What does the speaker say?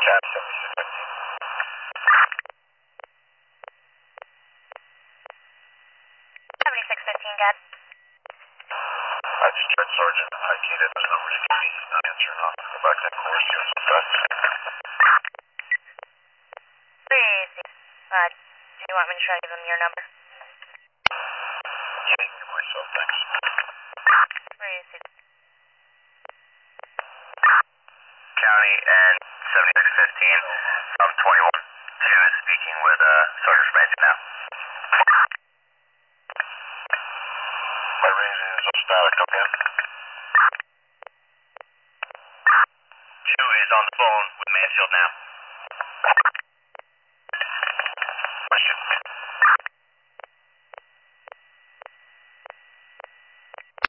Cab 7615. Gab. I just checked Sergeant. I keyed in those numbers you gave me. He's not answering. I'll go back to that course here. Please. Do you want me to try to give him your number? Yeah, you can give myself, thanks. Where is it? County and 7615 from 21 2 is speaking with Sergeant Schmancy now. My raising is up static, okay? 2 is on the phone with Mansfield now.